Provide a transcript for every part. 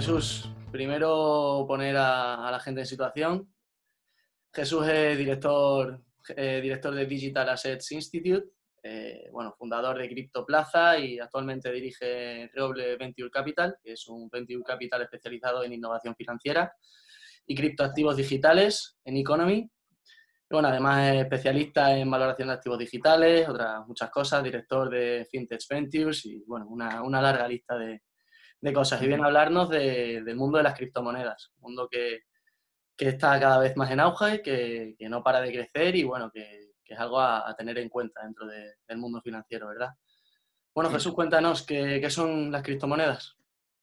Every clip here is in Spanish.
Jesús, primero poner a la gente en situación. Jesús es director de Digital Assets Institute, fundador de CryptoPlaza y actualmente dirige Roble Venture Capital, que es un venture capital especializado en innovación financiera y criptoactivos digitales en Economy. Y además es especialista en valoración de activos digitales, otras muchas cosas, director de Fintech Ventures y una larga lista de cosas. Y viene a hablarnos del mundo de las criptomonedas, un mundo que está cada vez más en auge, que no para de crecer y que es algo a tener en cuenta dentro del mundo financiero, ¿verdad? Bueno, Jesús, cuéntanos, ¿qué son las criptomonedas?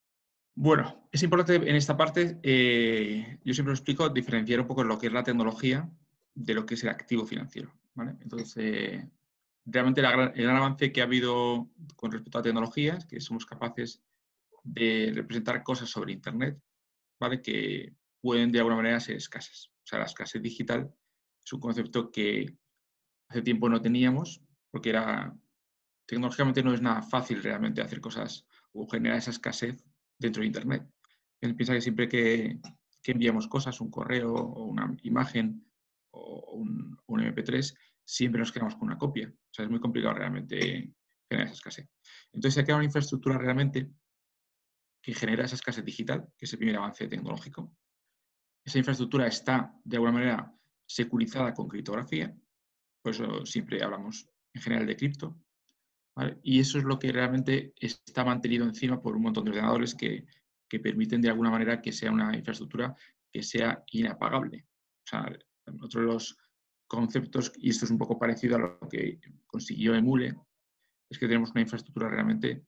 Bueno, es importante en esta parte, yo siempre lo explico, diferenciar un poco lo que es la tecnología de lo que es el activo financiero, ¿vale? Entonces, realmente el gran avance que ha habido con respecto a tecnologías, que somos capaces de representar cosas sobre Internet, ¿vale? Que pueden de alguna manera ser escasas. O sea, la escasez digital es un concepto que hace tiempo no teníamos, porque tecnológicamente no es nada fácil realmente hacer cosas o generar esa escasez dentro de Internet. Él piensa que siempre que enviamos cosas, un correo o una imagen o un MP3, siempre nos quedamos con una copia. O sea, es muy complicado realmente generar esa escasez. Entonces, se ha creado una infraestructura realmente que genera esa escasez digital, que es el primer avance tecnológico. Esa infraestructura está, de alguna manera, securizada con criptografía. Por eso siempre hablamos en general de cripto. ¿Vale? Y eso es lo que realmente está mantenido encima por un montón de ordenadores que permiten de alguna manera que sea una infraestructura que sea inapagable. O sea, otro de los conceptos, y esto es un poco parecido a lo que consiguió Emule, es que tenemos una infraestructura realmente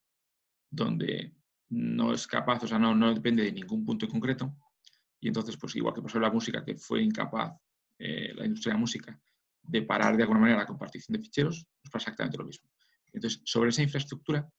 donde no es capaz, o sea, no depende de ningún punto en concreto. Y entonces, pues igual que pasó en la música, que fue incapaz la industria de la música de parar de alguna manera la compartición de ficheros, pues pasa exactamente lo mismo. Entonces, sobre esa infraestructura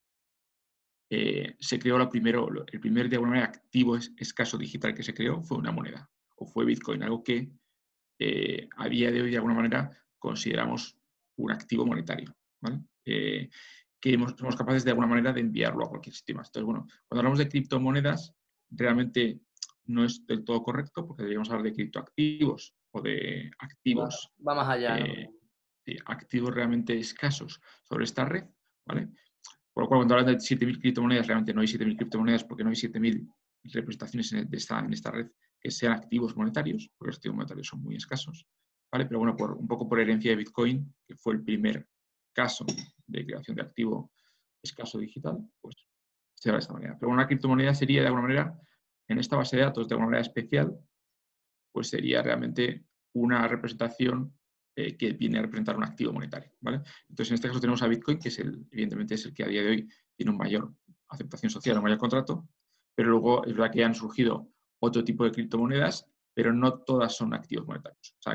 se creó el primer de alguna manera activo escaso digital que se creó fue una moneda, o fue Bitcoin, algo que a día de hoy de alguna manera consideramos un activo monetario, ¿vale? Que somos capaces de alguna manera de enviarlo a cualquier sistema. Entonces, bueno, cuando hablamos de criptomonedas, realmente no es del todo correcto, porque deberíamos hablar de criptoactivos o de activos, Va más allá, ¿no? activos realmente escasos sobre esta red, ¿vale? Por lo cual, cuando hablan de 7.000 criptomonedas, realmente no hay 7.000 criptomonedas porque no hay 7.000 representaciones en esta red que sean activos monetarios, porque los activos monetarios son muy escasos, ¿vale? Pero bueno, un poco por herencia de Bitcoin, que fue el primer caso de creación de activo escaso digital, pues se va de esta manera. Pero una criptomoneda sería, de alguna manera, en esta base de datos, de alguna manera especial, pues sería realmente una representación que viene a representar un activo monetario, ¿vale? Entonces, en este caso tenemos a Bitcoin, que evidentemente es el que a día de hoy tiene una mayor aceptación social, un mayor contrato, pero luego es verdad que han surgido otro tipo de criptomonedas, pero no todas son activos monetarios. O sea,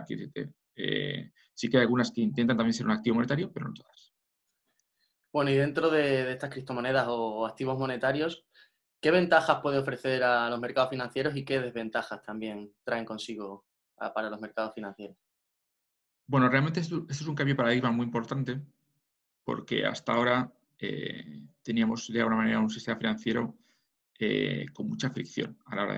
sí que hay algunas que intentan también ser un activo monetario, pero no todas. Bueno, y dentro de estas criptomonedas o activos monetarios, ¿qué ventajas puede ofrecer a los mercados financieros y qué desventajas también traen consigo para los mercados financieros? Bueno, realmente esto es un cambio de paradigma muy importante, porque hasta ahora teníamos de alguna manera un sistema financiero con mucha fricción a la hora de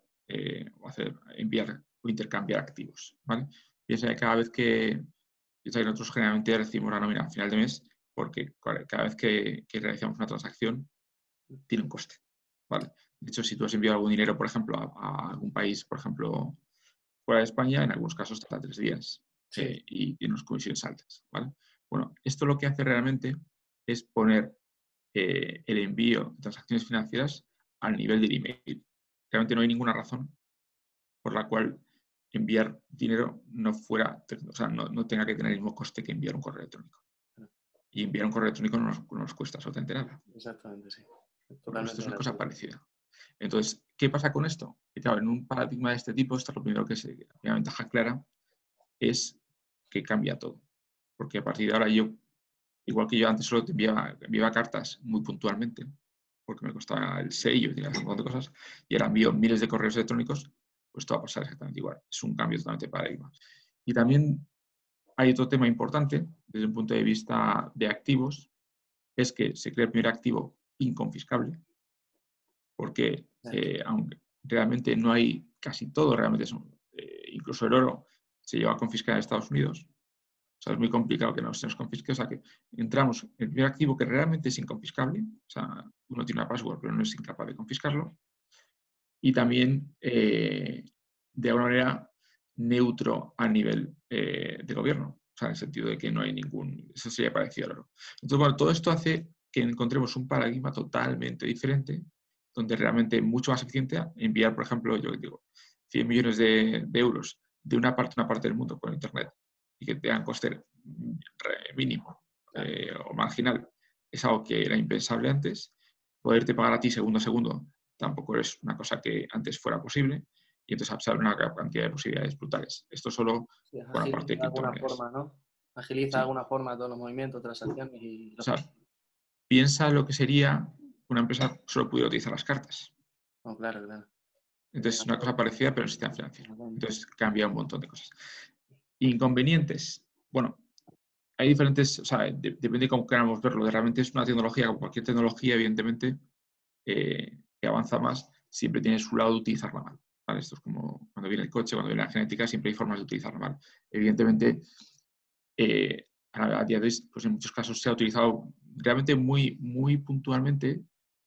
enviar o intercambiar activos, ¿vale? Piensa que nosotros generalmente recibimos la nómina al final de mes porque cada vez que realizamos una transacción tiene un coste, ¿vale? De hecho, si tú has enviado algún dinero, por ejemplo, a algún país, por ejemplo, fuera de España, en algunos casos tarda 3 días Sí. y tiene unas comisiones altas, ¿vale? Bueno, esto lo que hace realmente es poner el envío de transacciones financieras al nivel del email. Realmente no hay ninguna razón por la cual enviar dinero no tenga que tener el mismo coste que enviar un correo electrónico. Y enviar un correo electrónico no nos cuesta absolutamente nada. Exactamente, sí. Bueno, pues esto Totalmente es una cosa gratuito. parecida. Entonces, ¿qué pasa con esto? Que claro, en un paradigma de este tipo, esto es lo primero la primera ventaja clara es que cambia todo. Porque a partir de ahora igual que yo antes solo te enviaba cartas muy puntualmente, porque me costaba el sello y tenía un montón de cosas, y ahora envío miles de correos electrónicos, pues todo va a pasar exactamente igual. Es un cambio totalmente de paradigma. Y también hay otro tema importante desde un punto de vista de activos, es que se crea el primer activo inconfiscable, porque aunque realmente no hay casi todo, realmente incluso el oro se lleva a confiscar en Estados Unidos. O sea, es muy complicado que se nos confisque. O sea, que entramos en el primer activo que realmente es inconfiscable. O sea, uno tiene una password, pero no es incapaz de confiscarlo. Y también, de alguna manera, neutro a nivel de gobierno. O sea, en el sentido de que no hay ningún... Eso sería parecido al oro. Entonces, bueno, todo esto hace que encontremos un paradigma totalmente diferente, donde realmente es mucho más eficiente enviar, por ejemplo, yo digo, 100 millones de euros de una parte a una parte del mundo con Internet y que tengan coste mínimo o marginal. Es algo que era impensable antes. Poderte pagar a ti segundo a segundo tampoco es una cosa que antes fuera posible y entonces se abre una cantidad de posibilidades brutales. Esto solo Sí, con la parte agiliza de de alguna criptomonedas. forma, ¿no? Agiliza de Sí. alguna forma todos los movimientos, transacciones y O los sea, pagos. piensa lo que sería una empresa solo pudiera utilizar las cartas. No, claro, claro. Entonces, es una cosa parecida, pero en el sistema financiero. Totalmente. Entonces, cambia un montón de cosas. Inconvenientes. Bueno, hay diferentes, o sea, depende de cómo queramos verlo. Realmente es una tecnología, como cualquier tecnología, evidentemente, que avanza más, siempre tiene su lado de utilizarla mal. ¿Vale? Esto es como cuando viene el coche, cuando viene la genética, siempre hay formas de utilizarla mal. Evidentemente, a día de hoy, pues en muchos casos se ha utilizado realmente muy, muy puntualmente.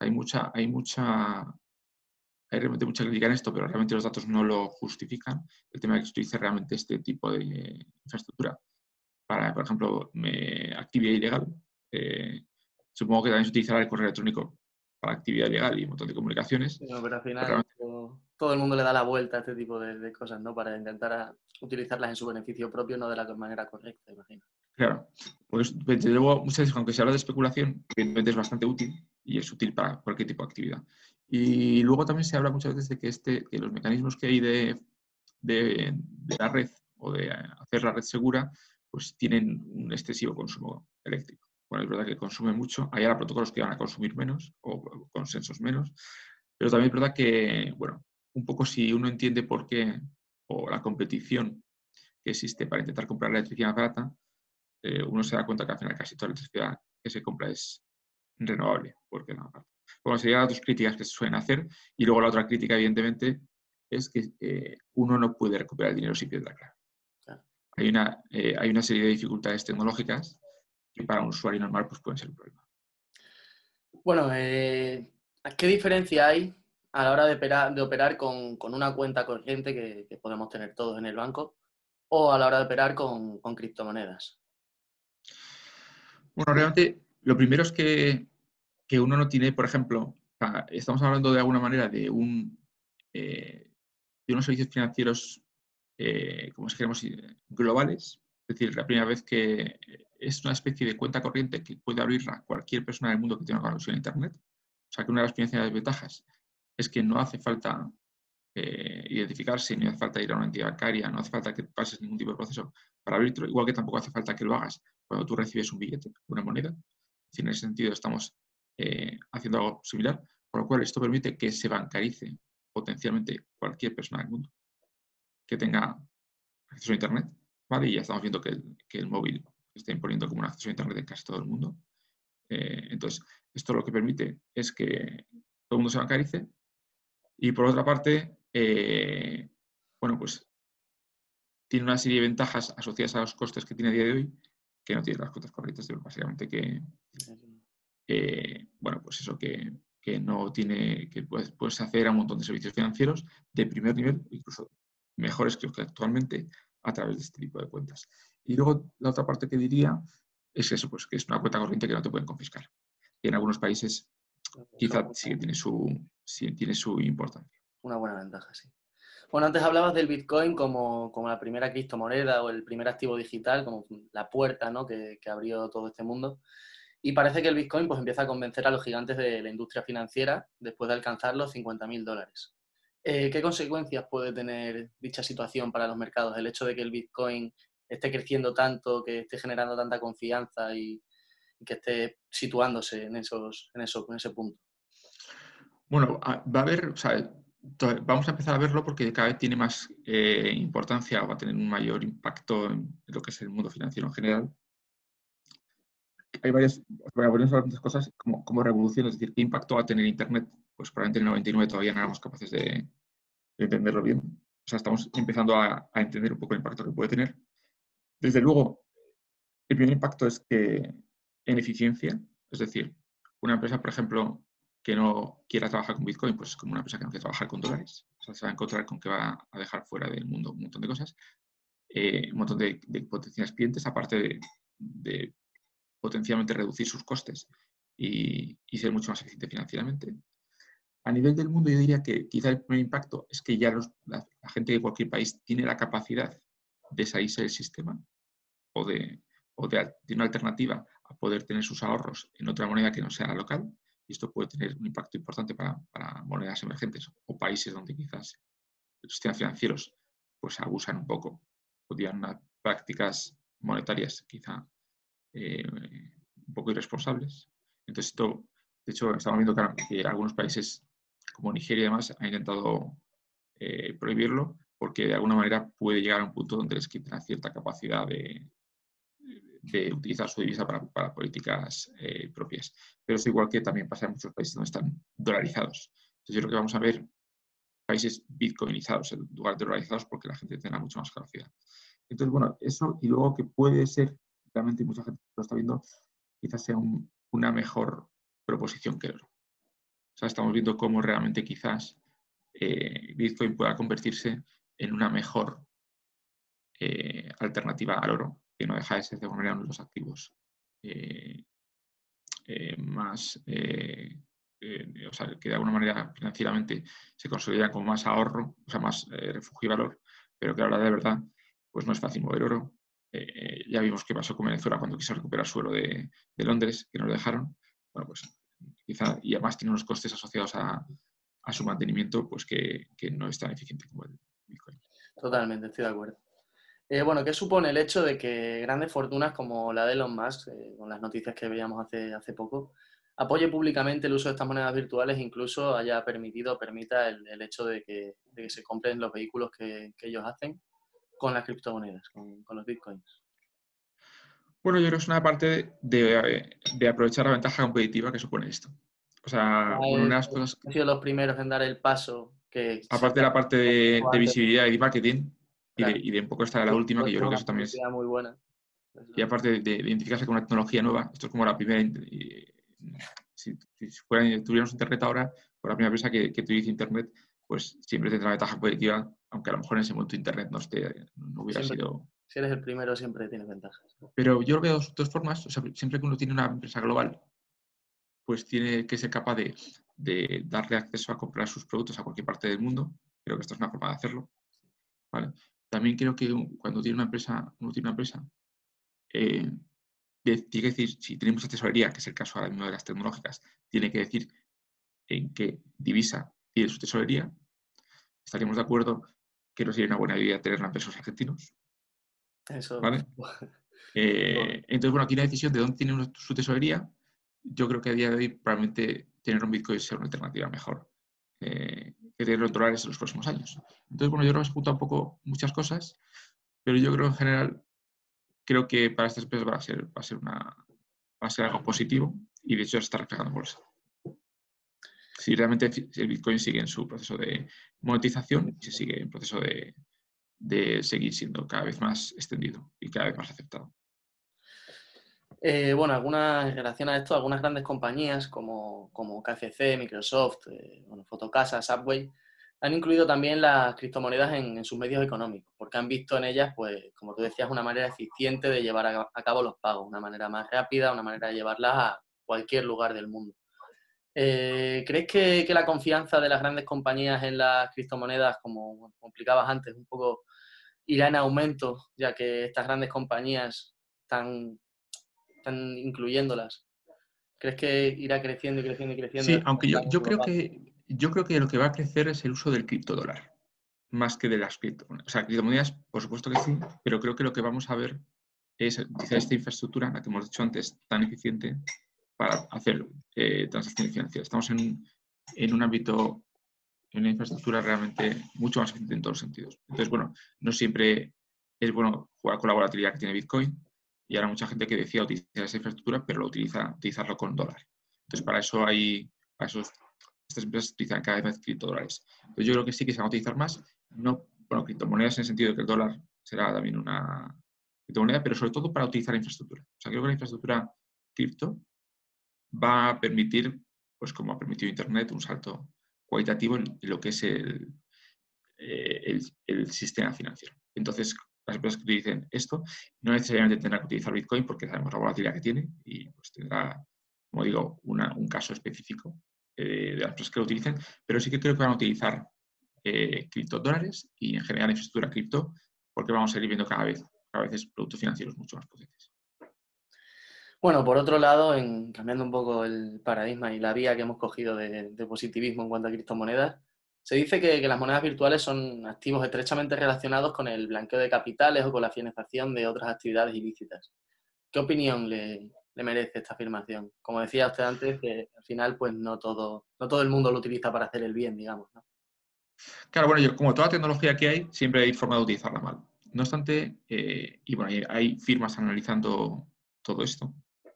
Hay realmente mucha crítica en esto, pero realmente los datos no lo justifican. El tema de que se utilice realmente este tipo de infraestructura para, por ejemplo, actividad ilegal. Supongo que también se utilizará el correo electrónico para actividad ilegal y un montón de comunicaciones. No, pero al Pero final realmente, todo el mundo le da la vuelta a este tipo de cosas, ¿no? Para intentar utilizarlas en su beneficio propio, no de la manera correcta, imagino. claro, pues desde luego, muchas veces, aunque se habla de especulación, evidentemente es bastante útil y es útil para cualquier tipo de actividad. Y luego también se habla muchas veces de que los mecanismos que hay de la red o de hacer la red segura, pues tienen un excesivo consumo eléctrico. Bueno, es verdad que consume mucho, hay ahora protocolos que van a consumir menos o consensos menos, pero también es verdad que, bueno, un poco si uno entiende por qué o la competición que existe para intentar comprar la electricidad barata, uno se da cuenta que al final casi toda la electricidad que se compra es renovable, porque no, bueno, serían las dos críticas que se suelen hacer, y luego la otra crítica, evidentemente, es que uno no puede recuperar el dinero si pierde la clave. Claro. Hay una serie de dificultades tecnológicas que para un usuario normal pues, pueden ser un problema. Bueno, ¿qué diferencia hay a la hora de operar con una cuenta corriente que podemos tener todos en el banco o a la hora de operar con criptomonedas? Bueno, realmente lo primero es que uno no tiene, por ejemplo, estamos hablando de alguna manera de unos servicios financieros, como si queremos, globales. Es decir, la primera vez que es una especie de cuenta corriente que puede abrir a cualquier persona del mundo que tenga una conexión a Internet. O sea, que una de las principales ventajas es que no hace falta identificarse, no hace falta ir a una entidad bancaria, no hace falta que pases ningún tipo de proceso para abrirlo, igual que tampoco hace falta que lo hagas cuando tú recibes un billete, una moneda. Es decir, en ese sentido estamos haciendo algo similar, por lo cual esto permite que se bancarice potencialmente cualquier persona del mundo que tenga acceso a Internet, ¿vale? Y ya estamos viendo que el móvil se está imponiendo como un acceso a Internet en casi todo el mundo. Entonces, esto lo que permite es que todo el mundo se bancarice y por otra parte, bueno, pues tiene una serie de ventajas asociadas a los costes que tiene a día de hoy que no tienen las cuentas corrientes, básicamente bueno, pues eso que no tiene, que puedes hacer a un montón de servicios financieros de primer nivel, incluso mejores que actualmente, a través de este tipo de cuentas. Y luego la otra parte que diría es eso, pues que es una cuenta corriente que no te pueden confiscar. Y en algunos países Eso quizá sí tiene su importancia. una buena ventaja, sí. Bueno, antes hablabas del Bitcoin como la primera criptomoneda o el primer activo digital, como la puerta, ¿no? que abrió todo este mundo. Y parece que el Bitcoin pues, empieza a convencer a los gigantes de la industria financiera después de alcanzar los $50.000. ¿Qué consecuencias puede tener dicha situación para los mercados? El hecho de que el Bitcoin esté creciendo tanto, que esté generando tanta confianza y que esté situándose en ese punto. Bueno, va a haber, o sea, vamos a empezar a verlo porque cada vez tiene más importancia, va a tener un mayor impacto en lo que es el mundo financiero en general. Hay varias cosas como revoluciones, es decir, qué impacto va a tener Internet pues probablemente en el 99 todavía no éramos capaces de entenderlo bien. O sea, estamos empezando a entender un poco el impacto que puede tener. Desde luego, el primer impacto es que en eficiencia, es decir, una empresa, por ejemplo, que no quiera trabajar con Bitcoin, pues es como una empresa que no quiere trabajar con dólares. O sea, se va a encontrar con que va a dejar fuera del mundo un montón de cosas, un montón de potenciales clientes, aparte de potencialmente reducir sus costes y ser mucho más eficiente financieramente. A nivel del mundo, yo diría que quizá el primer impacto es que ya la gente de cualquier país tiene la capacidad de salirse del sistema o de una alternativa a poder tener sus ahorros en otra moneda que no sea la local. Y esto puede tener un impacto importante para monedas emergentes o países donde quizás los sistemas financieros pues abusan un poco o tienen unas prácticas monetarias quizá un poco irresponsables. Entonces, esto, de hecho, estamos viendo que algunos países como Nigeria y demás han intentado prohibirlo porque de alguna manera puede llegar a un punto donde les quitan cierta capacidad de utilizar su divisa para políticas propias. Pero es igual que también pasa en muchos países donde están dolarizados. Entonces, yo creo que vamos a ver países bitcoinizados en lugar de dolarizados porque la gente tendrá mucho más capacidad. Entonces, bueno, eso y luego que puede ser, realmente mucha gente lo está viendo, quizás sea una mejor proposición que el oro. O sea, estamos viendo cómo realmente quizás Bitcoin pueda convertirse en una mejor alternativa al oro, que no deja de ser de alguna manera uno de los activos más, o sea, que de alguna manera financieramente se consolidan como más ahorro, o sea, más refugio y valor, pero que a la hora de verdad, pues no es fácil mover oro. Ya vimos qué pasó con Venezuela cuando quiso recuperar suelo de Londres, que no lo dejaron. Bueno, pues quizá, y además tiene unos costes asociados a su mantenimiento, pues que no es tan eficiente como el Bitcoin. Totalmente, estoy de acuerdo. Bueno, ¿qué supone el hecho de que grandes fortunas como la de Elon Musk, con las noticias que veíamos hace poco, apoye públicamente el uso de estas monedas virtuales e incluso permita el hecho de que se compren los vehículos que ellos hacen con las criptomonedas, con los bitcoins? Bueno, yo creo que es una parte de aprovechar la ventaja competitiva que supone esto. O sea, una de las cosas, Han sido los primeros en dar el paso que se aparte de la parte de antes, visibilidad y de marketing, claro, y de un poco esta de la última, que yo creo que una eso también es, publicidad muy buena. y aparte de identificarse con una tecnología nueva, esto es como la primera, si tuviéramos Internet ahora, por la primera empresa que utilice Internet, pues siempre tendrá ventaja competitiva, aunque a lo mejor en ese momento Internet no hubiera Siempre, sido. si eres el primero, siempre tienes ventajas. Pero yo lo veo de dos formas, o sea, siempre que uno tiene una empresa global, pues tiene que ser capaz de darle acceso a comprar sus productos a cualquier parte del mundo. Creo que esta es una forma de hacerlo. ¿Vale? También creo que cuando uno tiene una empresa, tiene que decir, si tiene mucha tesorería, que es el caso ahora mismo de las tecnológicas, tiene que decir en qué divisa tiene su tesorería. Estaríamos de acuerdo que no sería una buena idea tenerla en pesos argentinos. Eso. ¿Vale? Entonces, bueno, aquí la decisión de dónde tiene su tesorería, yo creo que a día de hoy probablemente tener un Bitcoin sea una alternativa mejor que tener los dólares en los próximos años. Entonces, bueno, yo creo que se junta un poco muchas cosas, pero yo creo en general, creo que para estas empresas va a ser algo positivo y de hecho se está reflejando en bolsa. Si realmente el Bitcoin sigue en su proceso de monetización y se sigue en proceso de seguir siendo cada vez más extendido y cada vez más aceptado. Bueno, en relación a esto, algunas grandes compañías como KFC, Microsoft, Fotocasa, Subway, han incluido también las criptomonedas en sus medios económicos, porque han visto en ellas, pues, como tú decías, una manera eficiente de llevar a cabo los pagos, una manera más rápida, una manera de llevarlas a cualquier lugar del mundo. ¿Crees que la confianza de las grandes compañías en las criptomonedas, como explicabas antes, un poco irá en aumento, ya que estas grandes compañías están incluyéndolas? ¿Crees que irá creciendo y creciendo y creciendo Sí, en aunque el yo global? creo que lo que va a crecer es el uso del criptodólar, más que de las criptomonedas. O sea, criptomonedas, por supuesto que sí, pero creo que lo que vamos a ver es quizá esta infraestructura, la que hemos dicho antes, tan eficiente para hacer transacciones financieras. Estamos en un ámbito, en una infraestructura realmente mucho más eficiente en todos los sentidos. Entonces, bueno, no siempre es bueno jugar con la volatilidad que tiene Bitcoin y ahora mucha gente que decía utilizar esa infraestructura, pero utilizarlo con dólar. Entonces, para eso estas empresas utilizan cada vez más criptodólares. Entonces yo creo que sí que se van a utilizar más, no, bueno, criptomonedas en el sentido de que el dólar será también una criptomoneda, pero sobre todo para utilizar infraestructura. O sea, creo que la infraestructura cripto va a permitir, pues como ha permitido Internet, un salto cualitativo en lo que es el sistema financiero. Entonces, las empresas que utilicen esto no necesariamente tendrán que utilizar Bitcoin porque sabemos la volatilidad que tiene y pues tendrá, como digo, un caso específico de las empresas que lo utilicen, pero sí que creo que van a utilizar criptodólares y en general infraestructura cripto porque vamos a seguir viendo cada vez productos financieros mucho más potentes. Bueno, por otro lado, cambiando un poco el paradigma y la vía que hemos cogido de positivismo en cuanto a criptomonedas, se dice que las monedas virtuales son activos estrechamente relacionados con el blanqueo de capitales o con la financiación de otras actividades ilícitas. ¿Qué opinión le merece esta afirmación? Como decía usted antes, que al final pues no todo el mundo lo utiliza para hacer el bien, digamos, ¿no? Claro, bueno, como toda tecnología que hay, siempre hay forma de utilizarla mal. No obstante, y bueno, hay firmas analizando todo esto,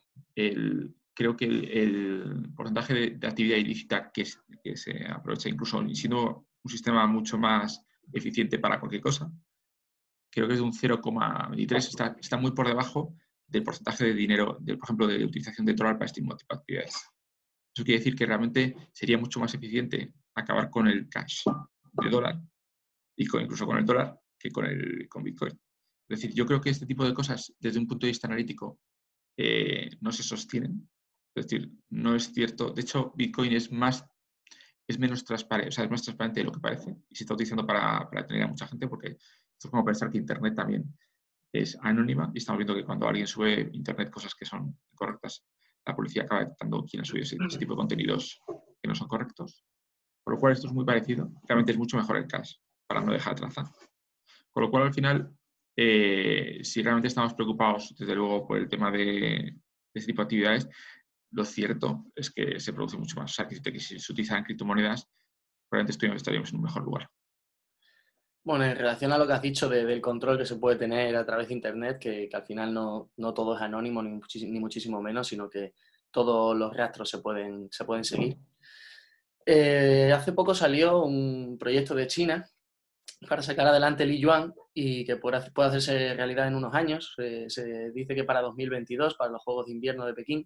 creo que el porcentaje de actividad ilícita que se aprovecha, incluso siendo un sistema mucho más eficiente para cualquier cosa, creo que es de un 0,23, está muy por debajo del porcentaje de dinero, por ejemplo, de utilización de dólar para este tipo de actividades. Eso quiere decir que realmente sería mucho más eficiente acabar con el cash de dólar y incluso con el dólar que con Bitcoin. Es decir, yo creo que este tipo de cosas, desde un punto de vista analítico, no se sostienen. Es decir, no es cierto. De hecho, Bitcoin es menos transparente, o sea, es más transparente de lo que parece y se está utilizando para tener a mucha gente porque esto es como pensar que Internet también es anónima y estamos viendo que cuando alguien sube a Internet cosas que son incorrectas, la policía acaba detectando quién ha subido ese tipo de contenidos que no son correctos. Por lo cual esto es muy parecido. Realmente es mucho mejor el cash para no dejar traza. Con lo cual, al final, si realmente estamos preocupados, desde luego, por el tema de este tipo de actividades, lo cierto es que se produce mucho más. O sea, que si se utilizan criptomonedas, probablemente estaríamos en un mejor lugar. Bueno, en relación a lo que has dicho del control que se puede tener a través de Internet, que al final no todo es anónimo ni muchísimo menos, sino que todos los rastros se pueden seguir. Hace poco salió un proyecto de China para sacar adelante el Yuan y que puede hacerse realidad en unos años. Se dice que para 2022, para los Juegos de Invierno de Pekín.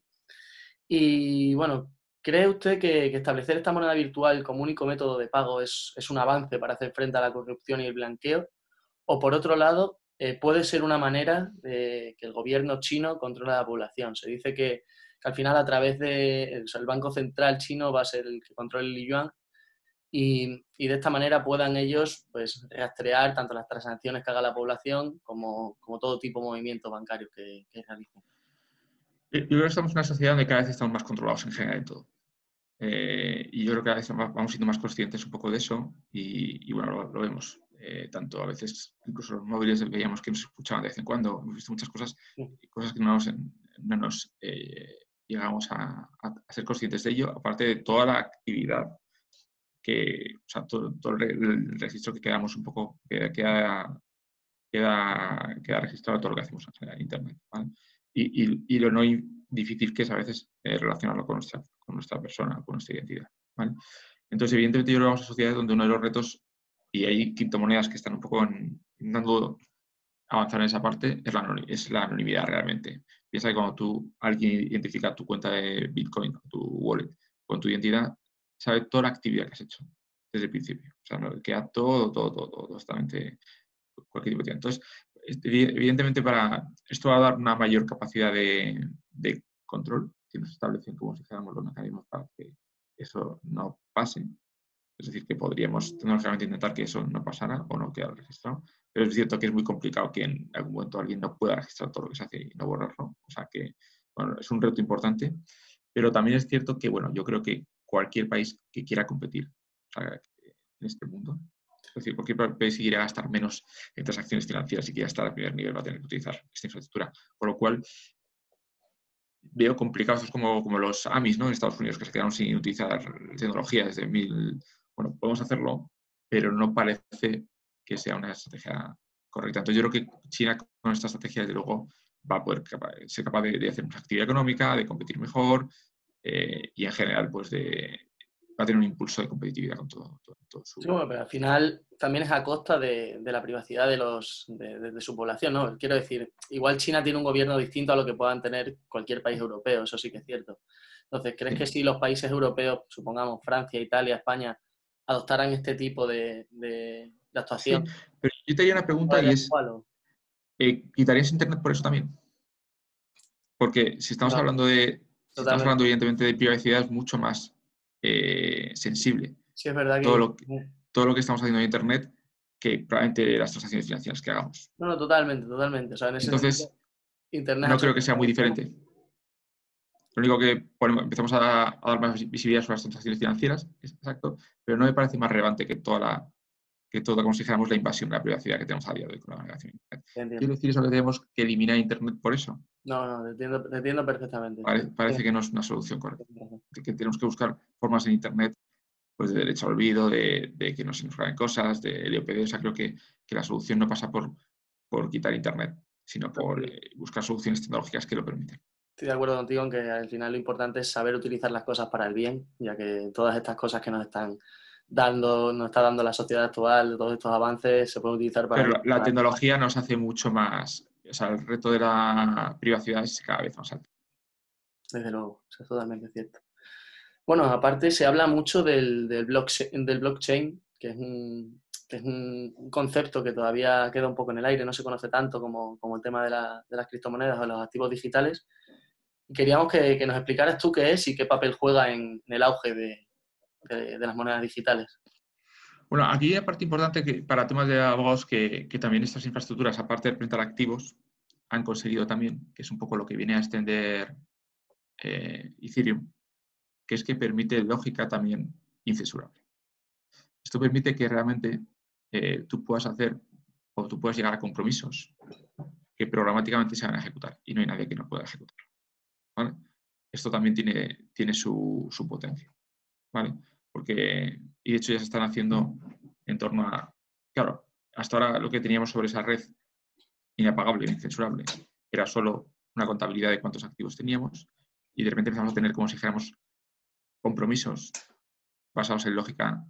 Y bueno, ¿cree usted que establecer esta moneda virtual como único método de pago es un avance para hacer frente a la corrupción y el blanqueo? O por otro lado, puede ser una manera de que el gobierno chino controle a la población. Se dice que al final a través de, o sea, el Banco Central chino va a ser el que controle el yuan y de esta manera puedan ellos pues rastrear tanto las transacciones que haga la población como todo tipo de movimientos bancarios que realicen. Yo creo que estamos en una sociedad donde cada vez estamos más controlados en general de todo. Y yo creo que cada vez vamos siendo más conscientes un poco de eso y bueno, lo vemos. Tanto a veces, incluso los móviles veíamos que nos escuchaban de vez en cuando. Hemos visto muchas cosas que no nos llegamos a ser conscientes de ello, aparte de toda la actividad o sea, todo el registro que quedamos un poco, queda registrado todo lo que hacemos en Internet. ¿Vale? Y lo no difícil que es a veces relacionarlo con nuestra persona, con nuestra identidad. ¿Vale? Entonces, evidentemente, yo creo que vamos a sociedades donde uno de los retos, y hay criptomonedas que están un poco intentando avanzar en esa parte, es la anonimidad realmente. Piensa que cuando alguien identifica tu cuenta de Bitcoin, tu wallet, con tu identidad, sabe toda la actividad que has hecho desde el principio. O sea, ¿no? Queda todo, totalmente cualquier tipo de. Entonces, evidentemente, esto va a dar una mayor capacidad de control, que nos establecen, como si dijéramos, los mecanismos para que eso no pase. Es decir, que podríamos tecnológicamente intentar que eso no pasara o no quedara registrado. Pero es cierto que es muy complicado que en algún momento alguien no pueda registrar todo lo que se hace y no borrarlo. O sea que, bueno, es un reto importante. Pero también es cierto que, bueno, yo creo que cualquier país que quiera competir, o sea, en este mundo, es decir, cualquier país que quiera gastar menos en transacciones financieras y quiera estar al primer nivel va a tener que utilizar esta infraestructura. Con lo cual, veo complicados como los AMIs, ¿no? En Estados Unidos, que se quedaron sin utilizar tecnología desde Bueno, podemos hacerlo, pero no parece que sea una estrategia correcta. Entonces, yo creo que China con esta estrategia, desde luego, va a poder ser capaz de hacer una actividad económica, de competir mejor y en general, pues de va a tener un impulso de competitividad con todo su... Sí, bueno, pero al final también es a costa de la privacidad de su población, ¿no? Quiero decir, igual China tiene un gobierno distinto a lo que puedan tener cualquier país europeo, eso sí que es cierto. Entonces, ¿crees que si los países europeos, supongamos Francia, Italia, España, adoptaran este tipo de Sí, actuación, pero yo te haría una pregunta y es, igual o? ¿quitarías Internet por eso también? Porque si estamos No, hablando totalmente. evidentemente de privacidad, es mucho más sensible Sí, es verdad todo que... lo que estamos haciendo en Internet que probablemente las transacciones financieras que hagamos. No, no, totalmente, totalmente. O sea, en ese sentido, Entonces, Internet ha no hecho... creo que sea muy diferente. Lo único que empezamos a dar más visibilidad sobre las transacciones financieras, es exacto, pero no me parece más relevante que toda, como si dijéramos, la invasión de la privacidad que tenemos a día de hoy con la navegación en Internet. Entiendo. ¿Quiero decir eso que tenemos que eliminar Internet por eso? No, no, te entiendo perfectamente. Parece que no es una solución correcta. Que tenemos que buscar formas en Internet pues, de derecho al olvido, de que no se nos graben cosas, de LOPD. O sea, creo que la solución no pasa por quitar Internet, sino por buscar soluciones tecnológicas que lo permiten. Estoy de acuerdo contigo en que al final lo importante es saber utilizar las cosas para el bien, ya que todas estas cosas que nos está dando la sociedad actual, todos estos avances, se pueden utilizar para Pero bien. la tecnología nos hace mucho más, o sea, el reto de la privacidad es cada vez más alto. Desde luego, eso es totalmente cierto. Bueno, aparte se habla mucho del blockchain, que es un concepto que todavía queda un poco en el aire, no se conoce tanto como el tema de las criptomonedas o los activos digitales. Queríamos que nos explicaras tú qué es y qué papel juega en el auge de las monedas digitales. Bueno, aquí hay parte importante que para temas de abogados que también estas infraestructuras, aparte de presentar activos, han conseguido también, que es un poco lo que viene a extender Ethereum, que es que permite lógica también incensurable. Esto permite que realmente tú puedas hacer o tú puedas llegar a compromisos que programáticamente se van a ejecutar y no hay nadie que no pueda ejecutar. ¿Vale? Esto también tiene su potencia. ¿Vale? Porque, y de hecho ya se están haciendo en torno a, claro, hasta ahora lo que teníamos sobre esa red inapagable, incensurable, era solo una contabilidad de cuántos activos teníamos y de repente empezamos a tener como si dijéramos compromisos basados en lógica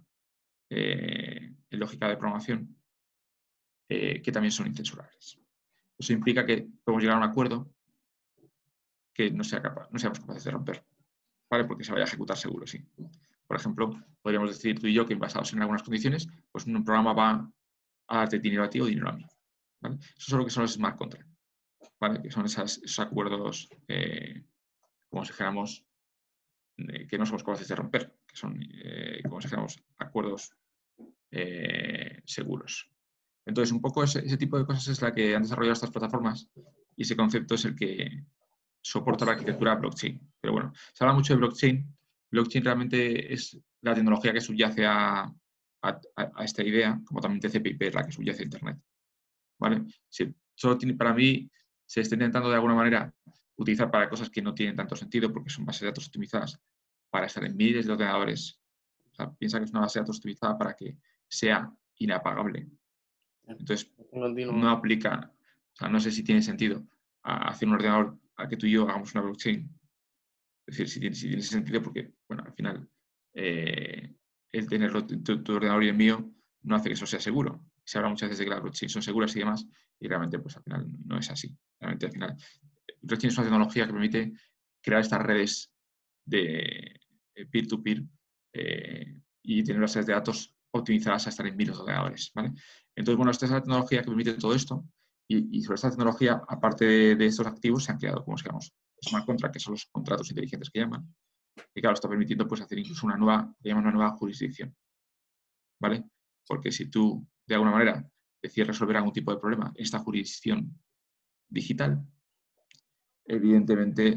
de programación que también son incensurables. Eso implica que podemos llegar a un acuerdo que no seamos capaces de romper, ¿vale? Porque se vaya a ejecutar seguro, sí. Por ejemplo, podríamos decir tú y yo que basados en algunas condiciones, pues un programa va a darte dinero a ti o dinero a mí. ¿Vale? Eso es lo que son los smart contracts, ¿vale? Que son esos acuerdos, como si dijéramos, que no somos capaces de romper, que son, como si dijéramos, acuerdos seguros. Entonces, un poco ese tipo de cosas es la que han desarrollado estas plataformas y ese concepto es el que soporta la arquitectura blockchain. Pero bueno, se habla mucho de blockchain. Blockchain realmente es la tecnología que subyace a esta idea, como también TCP/IP es la que subyace a Internet. ¿Vale? Para mí se está intentando de alguna manera utilizar para cosas que no tienen tanto sentido porque son bases de datos optimizadas para estar en miles de ordenadores. O sea, piensa que es una base de datos optimizada para que sea inapagable. Entonces, no aplica, o sea, no sé si tiene sentido hacer un ordenador a que tú y yo hagamos una blockchain. Es decir, si tiene sentido porque, bueno, al final, el tenerlo tu ordenador y el mío no hace que eso sea seguro. Se habla muchas veces de que las blockchains son seguras y demás, y realmente, pues al final no es así. Realmente, al final, blockchain es una tecnología que permite crear estas redes de peer-to-peer y tener las redes de datos optimizadas a estar en miles de ordenadores, ¿vale? Entonces, bueno, esta es la tecnología que permite todo esto y sobre esta tecnología, aparte de estos activos, se han creado, como digamos, smart contracts, que son los contratos inteligentes que llaman, y claro, está permitiendo pues, hacer incluso una nueva jurisdicción, ¿vale? Porque si tú, de alguna manera, decides resolver algún tipo de problema en esta jurisdicción digital, evidentemente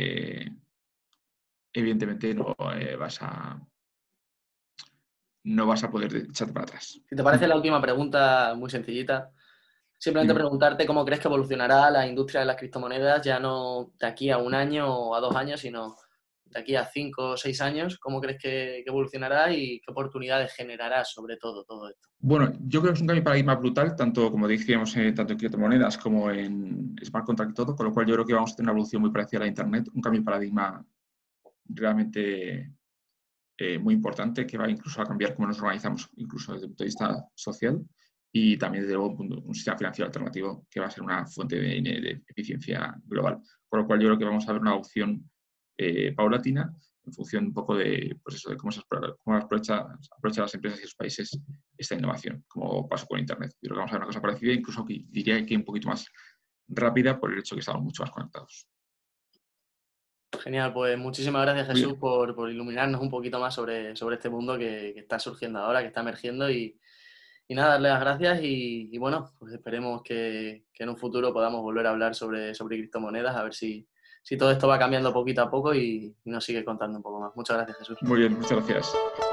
no vas a poder echarte para atrás. Si te parece la última pregunta, muy sencillita, simplemente Dime. preguntarte cómo crees que evolucionará la industria de las criptomonedas, ya no de aquí a 1 año o a 2 años, sino de aquí a 5 o 6 años. ¿Cómo crees que evolucionará y qué oportunidades generará sobre todo esto? Bueno, yo creo que es un cambio de paradigma brutal, tanto como decíamos, tanto en criptomonedas como en smart contract y todo, con lo cual yo creo que vamos a tener una evolución muy parecida a la Internet, un cambio de paradigma realmente muy importante que va incluso a cambiar cómo nos organizamos, incluso desde el punto de vista social, y también desde luego un sistema financiero alternativo que va a ser una fuente de eficiencia global. Con lo cual yo creo que vamos a ver una opción paulatina en función un poco de, pues eso, de cómo aprovecha las empresas y los países esta innovación, como pasó con Internet. Yo creo que vamos a ver una cosa parecida, incluso que diría que un poquito más rápida por el hecho de que estamos mucho más conectados. Genial, pues muchísimas gracias, Muy Jesús, bien. por iluminarnos un poquito más sobre este mundo que está surgiendo ahora, que está emergiendo y nada, darle las gracias y bueno, pues esperemos que en un futuro podamos volver a hablar sobre criptomonedas, a ver si todo esto va cambiando poquito a poco y nos sigue contando un poco más. Muchas gracias, Jesús. Muy bien, muchas gracias.